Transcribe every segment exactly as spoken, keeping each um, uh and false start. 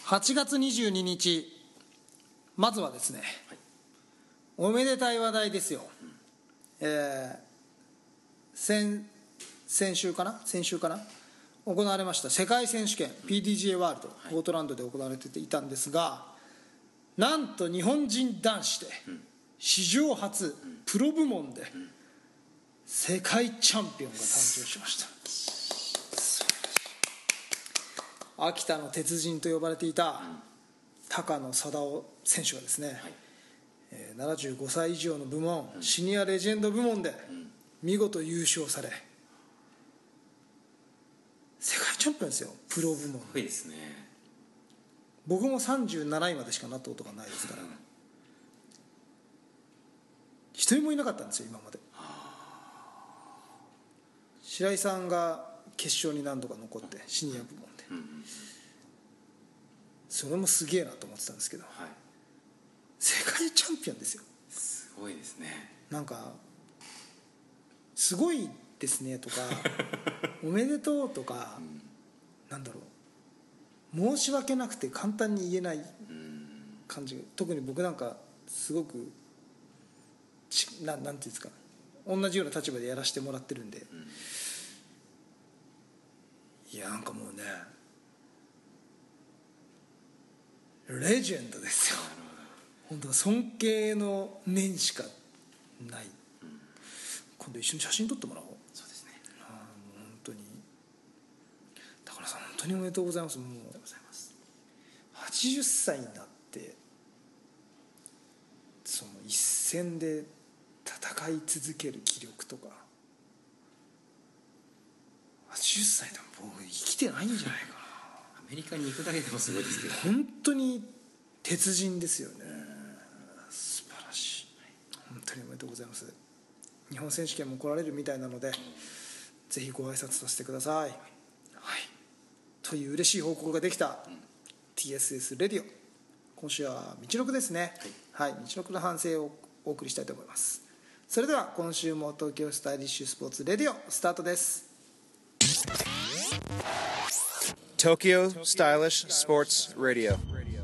はちがつにじゅうににち、まずはですね、はい、おめでたい話題ですよ、うん、えー、先, 先週かな先週かな行われました世界選手権、うん、ピーディージーエー ワールド、はい、ポートランドで行われていたんですが、なんと日本人男子で、うん、史上初、うん、プロ部門で、うん、世界チャンピオンが誕生しました。秋田の鉄人と呼ばれていた高野貞夫選手がですね、はい、えー、ななじゅうごさい以上の部門、うん、シニアレジェンド部門で見事優勝され、世界チャンピオンですよ、プロ部門。 すごいですね。 僕もさんじゅうなないまでしかなったことがないですから、一人もいなかったんですよ今まで。白井さんが決勝に何度か残ってシニア部門で、うん、それもすげえなと思ってたんですけど、はい、世界チャンピオンですよ。 すごいですね。 なんかすごいですねとかおめでとうとか、うん、なんだろう、申し訳なくて簡単に言えない感じが、特に僕なんかすごくな, なんていうんですか、同じような立場でやらせてもらってるんで、うん、いやなんかもうねレジェンドですよ。本当尊敬の念しかない、うん、今度一緒に写真撮ってもらおう。 そうですね。 あ、もう本当に高野さん本当におめでとうございます。もうはちじゅっさいになってその一戦で戦い続ける気力とか、はちじゅっさいでも僕生きてないんじゃないかな。 アメリカに行くだけでもすごいですけど、 本当に鉄人ですよね。素晴らしい。本当におめでとうございます。日本選手権も来られるみたいなので、ぜひご挨拶させてください、はい、という嬉しい報告ができた、うん、ティーエスエス レディオ、今週はみちのくですね、はい、はい、みちのくの反省をお送りしたいと思います。それでは今週も東京スタイリッシュスポーツレディオスタートです。 Tokyo Stylish Sports Radio。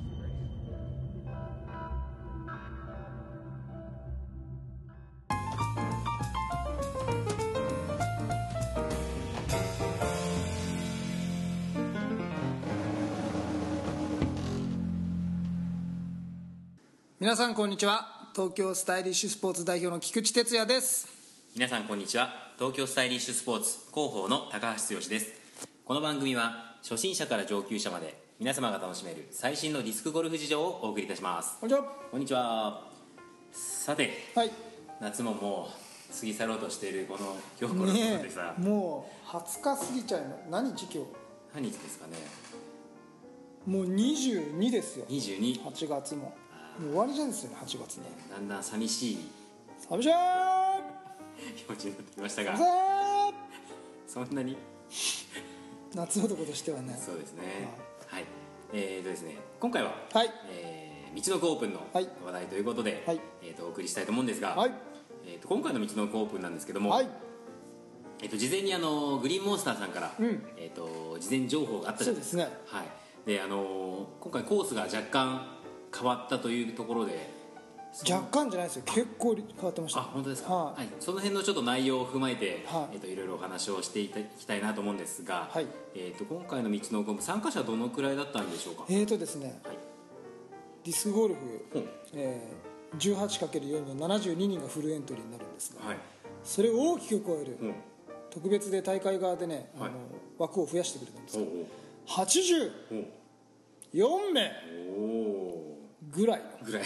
皆さんこんにちは。東京スタイリッシュスポーツ代表の菊池哲也です。 皆さんこんにちは。東京スタイリッシュスポーツ広報の高橋剛です。この番組は初心者から上級者まで皆様が楽しめる最新のディスクゴルフ事情をお送りいたします。 こんにちは。 こんにちは。さて、はい、夏ももう過ぎ去ろうとしているこの今日このことでさ、 ね、もうはつか過ぎちゃいます。何日今日何日ですかね。 もうにじゅうにですよ。 にじゅうに。 はちがつももう終わりじゃないですよね。はちがつね。 だんだん寂しい寂しい気持ちになってきましたが、そんなに夏男としてはね。 そうですね、はい、はい、えーとですね今回は、 はい、 えー、道のくオープンの話題ということで、はい、えー、とお送りしたいと思うんですが、はい、えー、と今回の道のくオープンなんですけども、はい、えー、と事前にあのグリーンモンスターさんから、うん、えー、と事前情報があったじゃないですか。そうですね、はい、であの今回コースが若干変わったというところで、 若干じゃないですよ、結構変わってました。 あ、本当ですか、はい、はい、その辺のちょっと内容を踏まえて、はい、えー、といろいろお話をしていきたいなと思うんですが、はい、えー、と今回の道のオープン参加者はどのくらいだったんでしょうか。 えーとですね、はい、ディスクゴルフ、うん、えー、じゅうはちかけるよん のななじゅうににんがフルエントリーになるんですが、はい、それを大きく超える、うん、特別で大会側でね、はい、あの枠を増やしてくれたんですが、はちじゅうよんめいぐらいのぐらい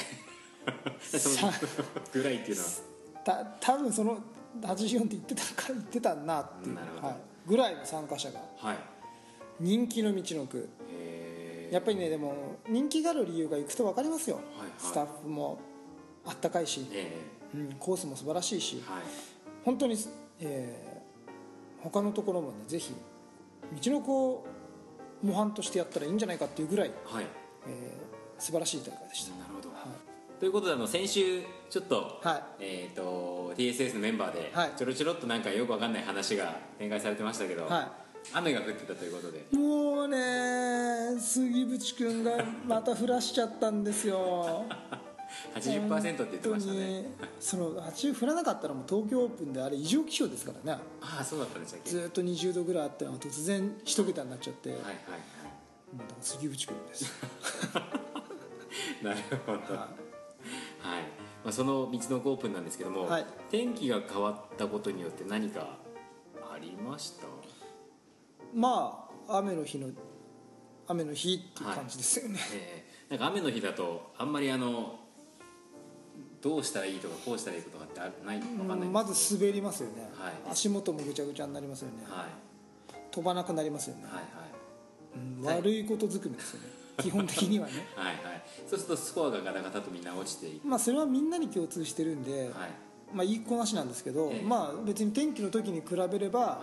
ぐらいっていうのはた多分そのはちじゅうよんって言ってたか言ってたなっていう、はい、ぐらいの参加者が、はい、人気の道のく。やっぱりね、でも人気がある理由が行くと分かりますよ、はいはい、スタッフもあったかいし、うん、コースも素晴らしいし、はい、本当に、えー、他のところもねぜひ道のくを模範としてやったらいいんじゃないかっていうぐらい、はい、えー、素晴らしい大会でした。 なるほど、はい、ということであの先週ちょっと、はい、えー、と ティーエスエス のメンバーでちょろちょろっとなんかよく分かんない話が展開されてましたけど、はい、雨が降ってたということで、 もうね杉渕君がまた降らしちゃったんですよはちじゅっパーセント って言ってましたね。 そのはちじゅう降らなかったらもう東京オープンであれ異常気象ですからね。 ああそうだったんでしたっけ。 ずっとにじゅうどぐらいあったのが突然一桁になっちゃって、はいはいはい、 もうだから杉渕君ですなるほど、はい、はい、まあ、その道のオープンなんですけども、はい、天気が変わったことによって何かありました？ まあ雨の日の雨の日っていう感じですよね、はい、 えー、なんか雨の日だとあんまりあのどうしたらいいとかこうしたらいいとかってない分かんないんですけど、 まず滑りますよね、 はい、 足元もぐちゃぐちゃになりますよね、はい、飛ばなくなりますよね、はいはい、うん、悪いことずくめですよね基本的にはねはい、はい、そうするとスコアがガタガタとみんな落ちていく。 まあそれはみんなに共通してるんで、はい、まあいいこなしなんですけど、えー、まあ別に天気の時に比べれば、はい、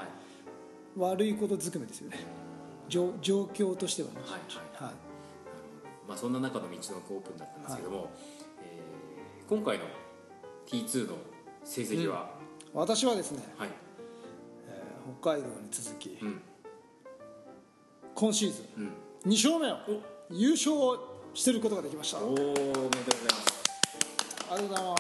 悪いことずくめですよね、状況としてはね、はいはいはい、 まあ、そんな中の道のオープンだったんですけども、はい、えー、今回の ティーツー の成績は、 うん、私はですね、 はい、 えー、北海道に続き、うん、今シーズン、うん、に勝目を優勝してることができました。 おー、おめでとうございます。 ありがとうございます。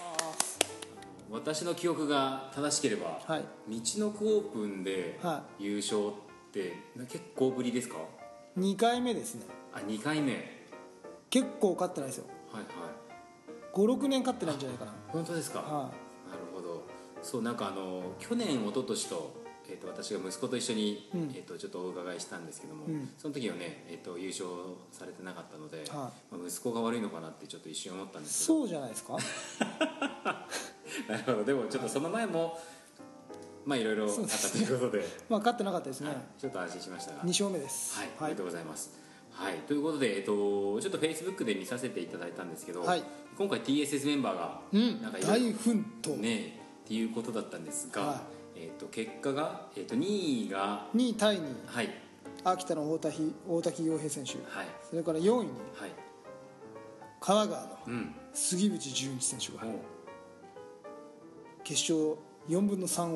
私の記憶が正しければ、はい、道のくオープンで優勝って結構ぶりですか？ にかいめですね。 あ、にかいめ。 結構勝ってないですよ。はいはい。ご、ろくねん勝ってないんじゃないかな。 本当ですか？はい。なるほど。そう、なんかあの去年一昨年と、えー、と私が息子と一緒に、うん、えー、とちょっとお伺いしたんですけども、うん、その時はね、えー、と優勝されてなかったので、はい、まあ、息子が悪いのかなってちょっと一瞬思ったんですけど。 そうじゃないですかなるほど。でもちょっとその前も、まあいろいろあったということで、 まあ勝ってなかったですね、はい、 ちょっと安心しましたが、 に勝目です。 はい、ありがとうございます。はい、ということで、えっと、ちょっとフェイスブックで見させていただいたんですけど、はい、今回 ティーエスエス メンバーが、 うん、なんか大奮闘ねっていうことだったんですが、はい、えっと、結果が、えっと、にいがにいタイに、 はい、 秋田の大滝大滝陽平選手、はい、それからよんいに、はい、神奈川の杉渕純一選手が、うん、決勝よんぶんのさんを、うん、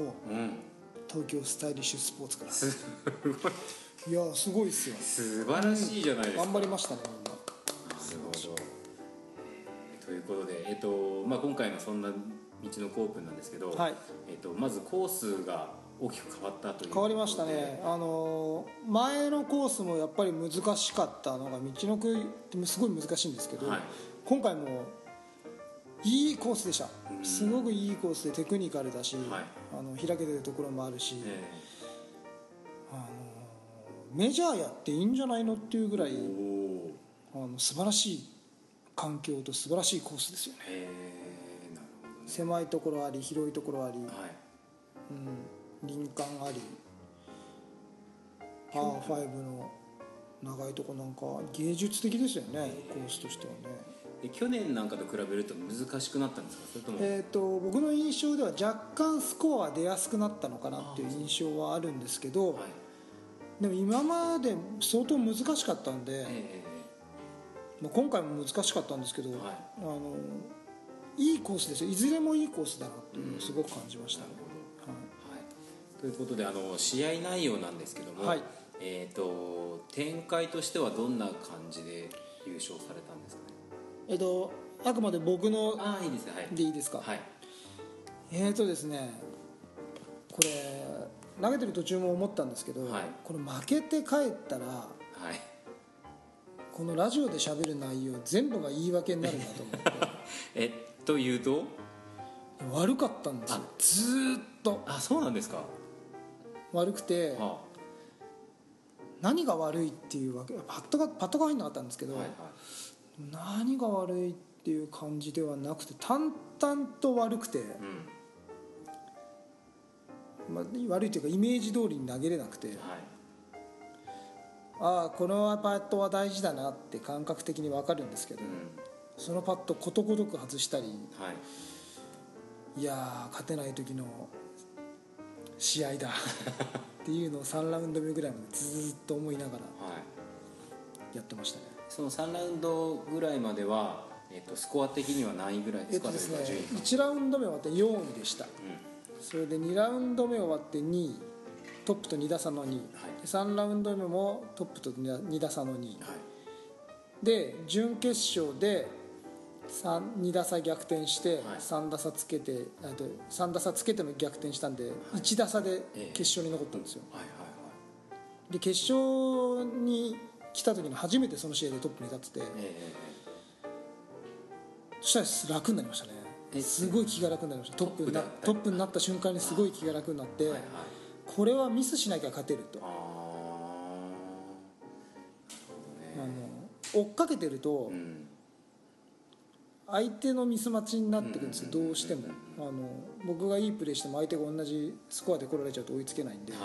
東京スタイリッシュスポーツからすごいいやすごいっすよ。 素晴らしいじゃないですか、 うん、頑張りましたねみんな。なるほど、えー、ということで、えーとまあ、今回のそんな道のオープンなんですけど、はい、えー、とまずコースが大きく変わったという。 変わりましたね。あのー、前のコースもやっぱり難しかったのが道のくってすごい難しいんですけど、はい、今回もいいコースでした。すごくいいコースでテクニカルだし、はい、あの開けてるところもあるし、えー、あのメジャーやっていいんじゃないのっていうぐらいあの素晴らしい環境と素晴らしいコースですよね。へー、なるほどね。狭いところあり広いところあり、はい、うん、林間ありパーファイブの長いとこなんか芸術的ですよね、コースとしてはね。 で去年なんかと比べると難しくなったんですか？それとも、 えー、と僕の印象では若干スコア出やすくなったのかなっていう印象はあるんですけど、はい、でも今まで相当難しかったんで、えーまあ、今回も難しかったんですけど、はい、あのいいコースですよ。いずれもいいコースだなっていうのをすごく感じました、ね。 うん、はいはい、ということであの試合内容なんですけども、はい、えー、と展開としてはどんな感じで優勝されたんですかね？ えっと、あくまで僕のあいいですね、はい、 でいいですか、はい、えーとですねこれ投げてる途中も思ったんですけど、はい、これ負けて帰ったら、はい、このラジオで喋る内容全部が言い訳になるなと思ってえっというと悪かったんですよ、ずーっと。 あ、そうなんですか。 悪くて、はあ、何が悪いっていうわけパットがパットが入んなかったんですけど、はいはい、何が悪いっていう感じではなくて淡々と悪くて、うん、まあ、悪いというかイメージ通りに投げれなくて、はい、ああこのパットは大事だなって感覚的に分かるんですけど、うん、そのパットことごとく外したり、はい、いや勝てない時の試合だっていうのをさんラウンド目ぐらいまでずっと思いながらやってましたね。 そのさんラウンドぐらいまでは、えっと、スコア的には何位ぐらいですか？えっとですね、 いちラウンド目終わってよんいでした、うん、それでにラウンド目終わってにい、トップとに打差のにい、はい、さんラウンド目もトップとに打差のにい、はい、 で準決勝でに打差逆転してさん打差つけて、はい、さん打差つけても逆転したんで、はい、いち打差で決勝に残ったんですよ、えーはいはいはい、で決勝に来た時に初めてその試合でトップに立ってて、えー、そしたら楽になりましたね。すごい気が楽になりました。トップになトップになった瞬間にすごい気が楽になって、はいはい、これはミスしなきゃ勝てると。あ、あの追っかけてると、うん、相手のミス待ちになってくるんですよ、どうしても。あの僕がいいプレーしても相手が同じスコアで来られちゃうと追いつけないんで、はい、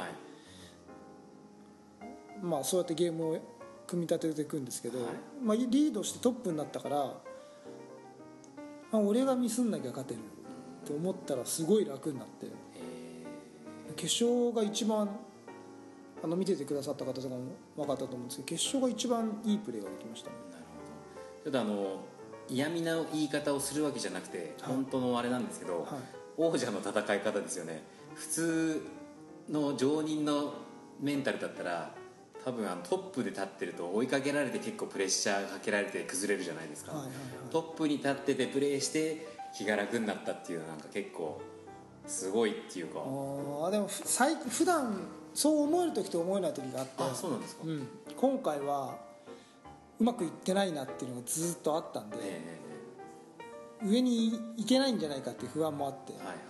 まあそうやってゲームを組み立てていくんですけど、はい、まあ、リードしてトップになったから、まあ、俺がミスんなきゃ勝てると思ったらすごい楽になって、決勝が一番あの見ててくださった方とかも分かったと思うんですけど、決勝が一番いいプレーができましたね。なるほど。ちょっとあの嫌味な言い方をするわけじゃなくて、はい、本当のあれなんですけど、はい、王者の戦い方ですよね。普通の常人のメンタルだったら多分あのトップで立ってると追いかけられて結構プレッシャーかけられて崩れるじゃないですか、はいはいはい、トップに立っててプレーして気が楽になったっていうのはなんか結構すごいっていうか。 あでも最普段そう思える時と思えない時があって。 あ、そうなんですか、うん、 今回はうまくいってないなっていうのがずっとあったんで、えー、上に行けないんじゃないかっていう不安もあって、はいはいはい、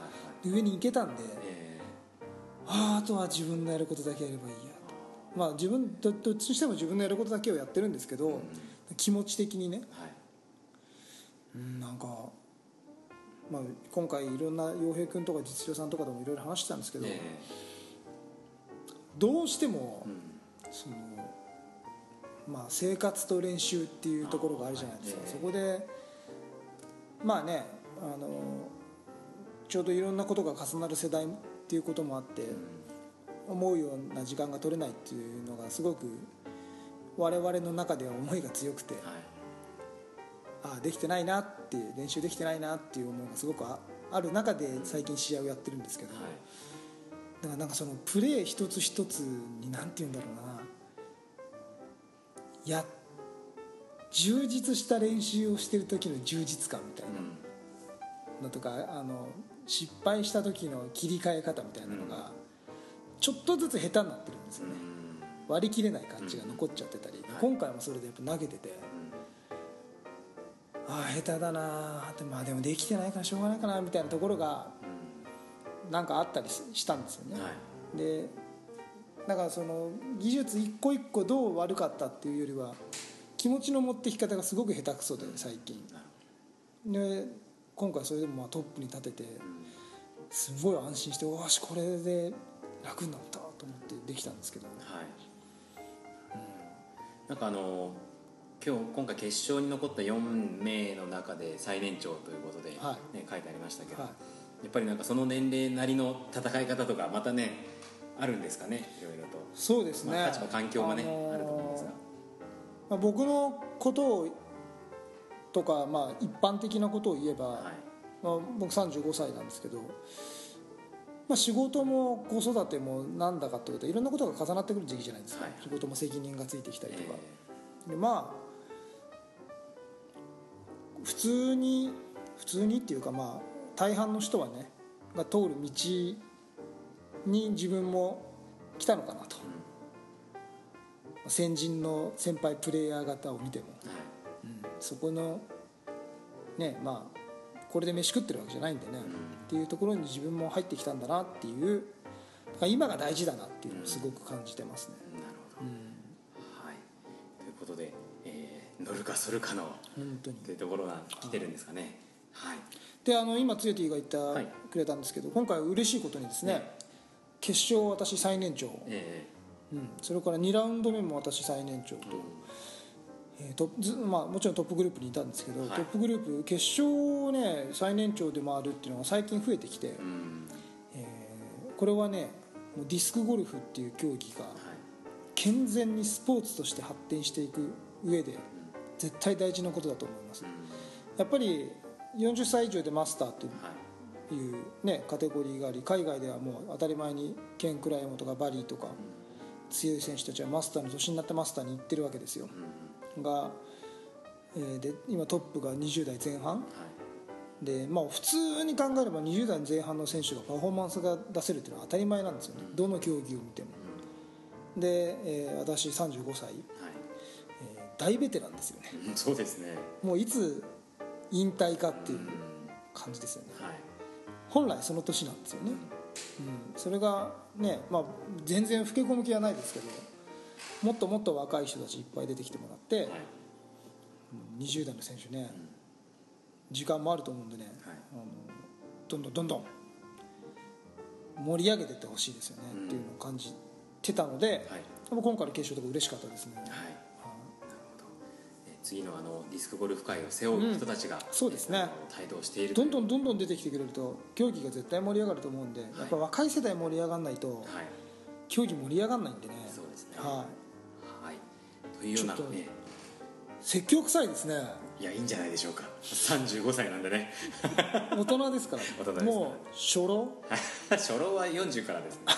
上に行けたんで、えー、あ, あとは自分のやることだけやればいいやと。まあ自分 ど, どっちにしても自分のやることだけをやってるんですけど、うん、気持ち的にね、はい、うん、なんか、まあ、今回いろんな陽平君とか実業さんとかでもいろいろ話してたんですけど、えー、どうしても、うん、そのまあ、生活と練習っていうところがあるじゃないですか、えー、そこでまあね、あのちょうどいろんなことが重なる世代っていうこともあって、うん、思うような時間が取れないっていうのがすごく我々の中では思いが強くて、はい、ああできてないなっていう練習できてないなっていう思いがすごく あ, ある中で最近試合をやってるんですけど、はい、だからなんかそのプレー一つ一つに何て言うんだろうな、や充実した練習をしてる時の充実感みたいなのとか、うん、あの失敗した時の切り替え方みたいなのがちょっとずつ下手になってるんですよね、うん、割り切れない感じが残っちゃってたり、うん、今回もそれでやっぱ投げてて、うん、ああ下手だなで、まあ、でもできてないからしょうがないかなみたいなところがなんかあったりしたんですよね、はい、でだからその技術一個一個どう悪かったっていうよりは気持ちの持ってき方がすごく下手くそで最近で、今回それでもまあトップに立ててすごい安心して、よしこれで楽になったと思ってできたんですけど、はい、 うん、なんかあの今日今回決勝に残ったよん名の中で最年長ということで、ね、はい、書いてありましたけど、はい、やっぱりなんかその年齢なりの戦い方とかまたねあるんですかね、いろいろと。 そうですね、 まあ、立場環境がね、あのー、あると思うんですが、 まあ、僕のことをとか、まあ、一般的なことを言えば、はい、まあ、僕さんじゅうごさいなんですけど、まあ、仕事も子育てもなんだかってことでいろんなことが重なってくる時期じゃないですか、はい、仕事も責任がついてきたりとか、えー、でまあ普通に普通にっていうか、まあ大半の人はねが通る道に自分も来たのかなと、うん、先人の先輩プレイヤー方を見ても、うん、そこのね、まあこれで飯食ってるわけじゃないんでね、うん、っていうところに自分も入ってきたんだなっていう、今が大事だなっていうのをすごく感じてますね、うん、なるほど、うん、 はい、ということで、えー、乗るか反るかの本当にというところが来てるんですかね、はい、 であの今つよティが言ってくれたんですけど、はい、今回嬉しいことにですね、ね、決勝私最年長、えーうん、それからにラウンド目も私最年長と、うん、えーとずまあ、もちろんトップグループにいたんですけど、はい、トップグループ決勝ね最年長で回るっていうのが最近増えてきて、うん、えー、これはねもうディスクゴルフっていう競技が健全にスポーツとして発展していく上で絶対大事なことだと思います、うん、やっぱりよんじゅっさい以上でマスターという、ね、カテゴリーがあり、海外ではもう当たり前にケン・クライモとかバリーとか強い選手たちはマスターの年になってマスターに行ってるわけですよ、がえー、で今トップがにじゅう代前半、はい、でまあ普通に考えればにじゅう代前半の選手がパフォーマンスが出せるっていうのは当たり前なんですよね、うん、どの競技を見ても、うん、で、えー、私さんじゅうごさい、はいえー、大ベテランですよね、 うん、そうですね。 もういつ引退かっていう感じですよね、うんはい、本来その年なんですよね、うんうん、それがね、まあ、全然老け込む気はないですけど、もっともっと若い人たちいっぱい出てきてもらって、はい、にじゅう代の選手ね、うん、時間もあると思うんでね、はい、あのどんどんどんどん盛り上げていってほしいですよね、うん、っていうのを感じてたので、はい、今回の決勝とか嬉しかったですね、はい、 次のあのディスクゴルフ界を背負う人たちが、うん、 そうですね、 帯同しているどんどんどんどん出てきてくれると競技が絶対盛り上がると思うんで、はい、やっぱ若い世代盛り上がらないと、はい、競技盛り上がらないんでね。 そうですね、 はい、はい、 というようなね、 説教臭いですね。 いやいいんじゃないでしょうか。さんじゅうごさいなんでね大人ですから大人です、ね、 もう初老初老はよんじゅうからですね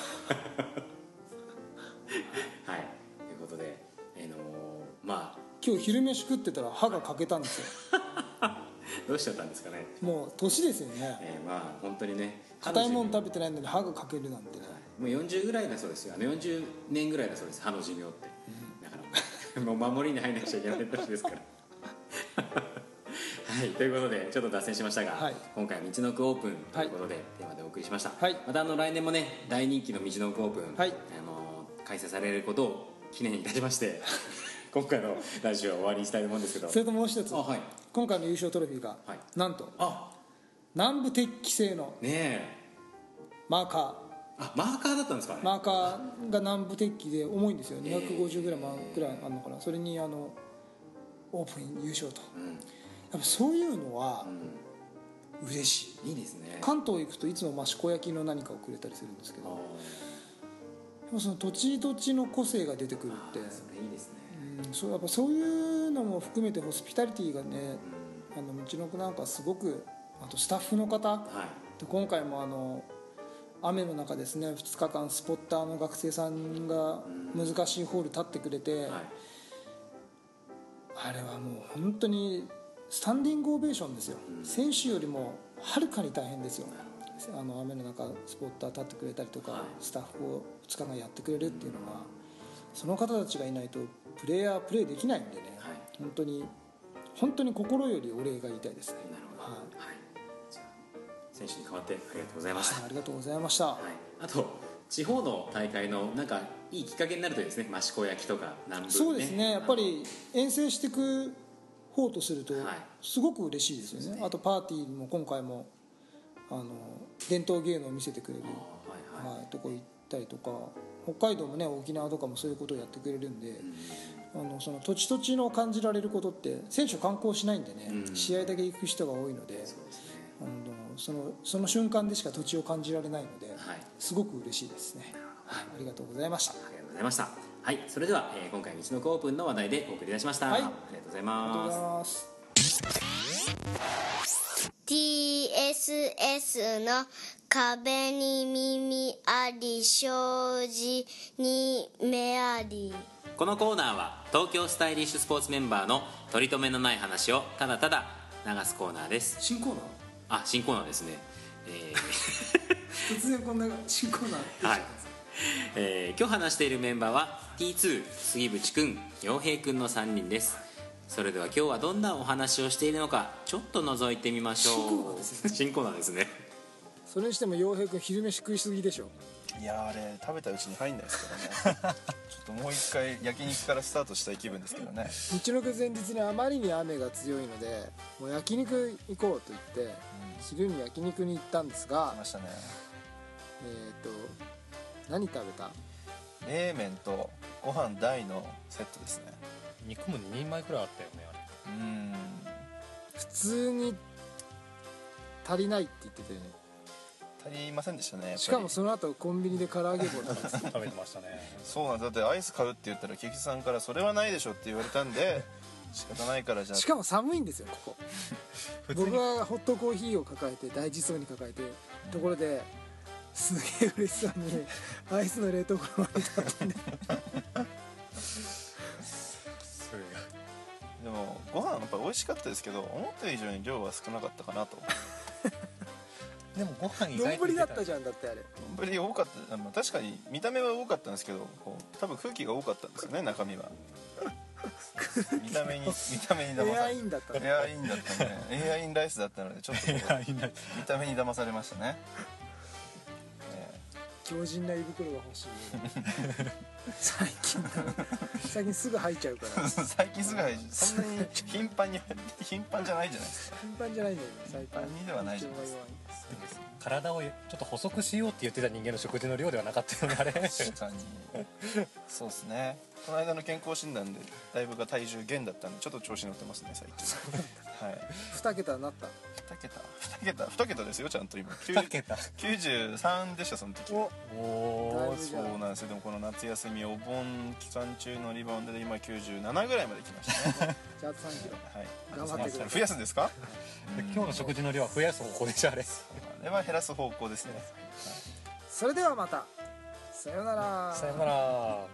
はいということで、えー、のー、まあ今日昼飯食ってたら歯が欠けたんですよどうしちゃったんですかね。 もう年ですよね、 えー、まあ本当にね硬いもの食べてないのに歯が欠けるなんてね、 もうよんじゅうぐらいだそうですよ。あのよんじゅうねんぐらいだそうです、歯の寿命って、うん、だからもう守りに入らなくちゃいけない年ですからはい、ということでちょっと脱線しましたが、はい、今回は道の奥オープンということで、はい、テーマでお送りしました、はい、またあの来年もね大人気の道の奥オープン、はい、あの開催されることを記念いたしまして今回のラジオは終わりにしたいと思うんですけど、 それともう一つ、はい、今回の優勝トロフィーが、はい、なんとあ南部鉄器製のマーカー、 あマーカーだったんですかね。 マーカーが南部鉄器で重いんですよ、にひゃくごじゅうグラムくらいあるのかな、それにあのオープン優勝と、うん、やっぱそういうのは嬉しい、 いいですね。 関東行くといつも益子焼の何かをくれたりするんですけど、でもその土地土地の個性が出てくるって、 それいいですね、 うん、そうやっぱそういうのも含めてホスピタリティがね、うん、あの道の奥なんかすごく、あとスタッフの方、はい、で今回もあの雨の中ですねふつかかんスポッターの学生さんが難しいホール立ってくれて、うんはい、あれはもう本当にスタンディングオベーションですよ、うん、選手よりもはるかに大変ですよ、あの雨の中スポッター立ってくれたりとか、はい、スタッフをふつかかんやってくれるっていうのは、その方たちがいないとプレーヤープレーできないんでね、はい、本当に本当に心よりお礼が言いたいですね。 なるほど、はいはい、じゃあ選手に代わってありがとうございました、 はい、ありがとうございました、はい、 あと地方の大会のなんかいいきっかけになるといいですね。益子焼とか南部、ね、 そうですね、やっぱり遠征していく方とするとすごく嬉しいですよね、はい、あとパーティーも今回もあの伝統芸能を見せてくれる、はいはいはい、とこ行ったりとか、北海道もね沖縄とかもそういうことをやってくれるんで、うん、あのその土地土地の感じられることって選手観光しないんでね、うん、試合だけ行く人が多いので、そうですね、あのそのその瞬間でしか土地を感じられないので、はい、すごく嬉しいですね、はい、ありがとうございました。ありがとうございました。はい、それでは、えー、今回道の奥オープンの話題でお送りいたしました、はい、ありがとうございます。 ティーエスエス の壁に耳あり障子に目あり。 このコーナーは東京スタイリッシュスポーツメンバーの取り留めのない話をただただ流すコーナーです。 新コーナー？ あ、新コーナーですね、えー、突然こんな新コーナーってはい、 えー、今日話しているメンバーは ティーツー 杉渕くん、陽平くんのさんにんです。それでは今日はどんなお話をしているのかちょっと覗いてみましょう。新コーナーですね。新コーナーですね。 それにしても陽平くん昼飯食いすぎでしょ。 いやあれ食べたうちに入んないですけどねちょっともう一回焼肉からスタートしたい気分ですけどね。 道のく前日にあまりに雨が強いのでもう焼肉行こうと言って、うん、昼に焼肉に行ったんですが、 来ましたね。 えっと何食べた？ 冷麺とご飯大のセットですね。 肉もににんまえくらいあったよね。あれうん、 普通に足りないって言ってたよね。 足りませんでしたね。 しかもその後コンビニで唐揚げ棒食べてましたね。 そうなんだ。ってアイス買うって言ったら菊池さんからそれはないでしょって言われたんで仕方ないからじゃあ。 しかも寒いんですよここ僕はホットコーヒーを抱えて大事そうに抱えて、うん、ところですげえ嬉しそうにアイスの冷凍庫まで立ってねでもご飯やっぱ美味味しかったですけど思った以上に量は少なかったかなとでもご飯意外と丼だったじゃん。だってあれ丼多かった。確かに見た目は多かったんですけどこう多分空気が多かったんですよね中身は見た目に見た目に騙されエアインだったエアインだったねエアインライスだったのでちょっと見た目に騙されましたね。 強靭な胃袋が欲しい最近最近すぐ吐いちゃうから最近すぐ吐いちゃう。そんなに頻繁に頻繁じゃないじゃないですか。 頻繁じゃないんだよね最近。 頻繁にではないじゃないですか。 体をちょっと細くしようって言ってた人間の食事の量ではなかったよねあれ。 確かにそうですね。この間の健康診断でだいぶが体重減だったんでちょっと調子乗ってますね最近。はい。 に桁になった。 に桁に桁に桁ですよちゃんと今。 に桁きゅうじゅうさんでしたその時。 おおそうなんですよ。でもこの夏休みお盆期間中のリバウンドで今きゅうじゅうななぐらいまで来ましたね。 じゃああとさんキロ。 はい。 頑張ってください。 増やすんですか？ 今日の食事の量は増やす方向でしょあれ。 あれは減らす方向ですね。 それではまたさよなら。 さよなら。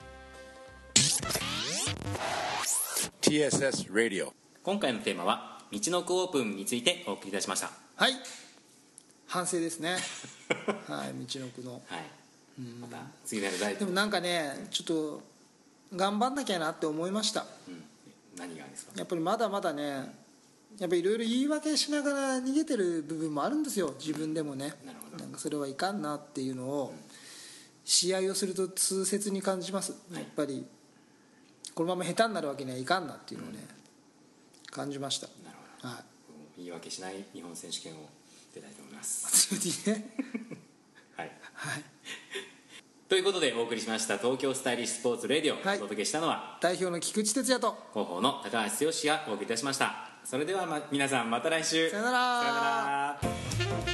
ティーエスエス Radio。 今回のテーマは道のくオープンについてお送りいたしました。 はい、反省ですねはい道のくの、 はい、また次のやる大でもなんかねちょっと頑張んなきゃなって思いました、 うん、何がですか？ やっぱりまだまだねやっぱりいろいろ言い訳しながら逃げてる部分もあるんですよ自分でもね。 なるほど。 なんかそれはいかんなっていうのを、うん、試合をすると痛切に感じます、やっぱりこのまま下手になるわけにはいかんなっていうのをね、うん、感じました。 なるほど、はい、言い訳しない日本選手権を出たいと思います。はい、はい、ということでお送りしました東京スタイリッシュスポーツレディオ、はい、お届けしたのは代表の菊池哲也と広報の高橋剛がお送りいたしました。それでは、ま、皆さんまた来週。 さよなら。 さよなら。